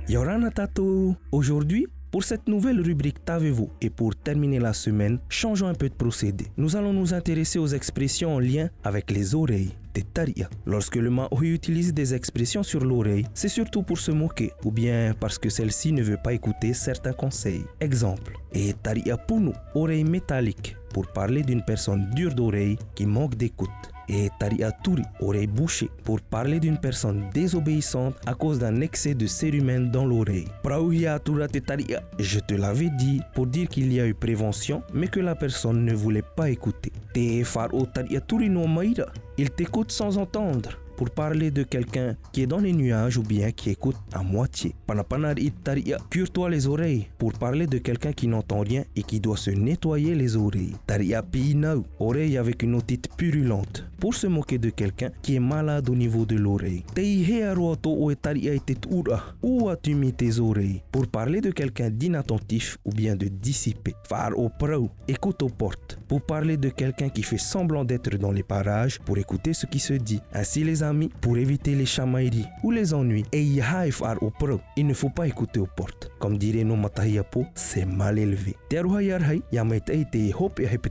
Yorana Tato, aujourd'hui, pour cette nouvelle rubrique T'avez-vous et pour terminer la semaine, changeons un peu de procédé. Nous allons nous intéresser aux expressions en lien avec les oreilles. Taria. Lorsque le Maori utilise des expressions sur l'oreille, c'est surtout pour se moquer ou bien parce que celle-ci ne veut pas écouter certains conseils. Exemple, et Taria Punu, oreille métallique, pour parler d'une personne dure d'oreille qui manque d'écoute. Et Taria Turi, oreille bouchée, pour parler d'une personne désobéissante à cause d'un excès de cérumen dans l'oreille. Prauhia Turate Taria, je te l'avais dit, pour dire qu'il y a eu prévention, mais que la personne ne voulait pas écouter. Te Faro Taria Turi no Maira, il t'écoute sans entendre. Pour parler de quelqu'un qui est dans les nuages ou bien qui écoute à moitié. Panapanar Taria, cure-toi les oreilles. Pour parler de quelqu'un qui n'entend rien et qui doit se nettoyer les oreilles. Taria Pinau, oreille avec une otite purulente. Pour se moquer de quelqu'un qui est malade au niveau de l'oreille. Teihearoto o Taria ura. Où as-tu mis tes oreilles? Pour parler de quelqu'un d'inattentif ou bien de dissipé. Far au prau, écoute aux portes. Pour parler de quelqu'un qui fait semblant d'être dans les parages pour écouter ce qui se dit. Ainsi les amis, pour éviter les chamailleries ou les ennuis. Et il ne faut pas écouter aux portes. Comme dirait nos matahiapo, c'est mal élevé. Te aruha yarhai, yamaitaite hope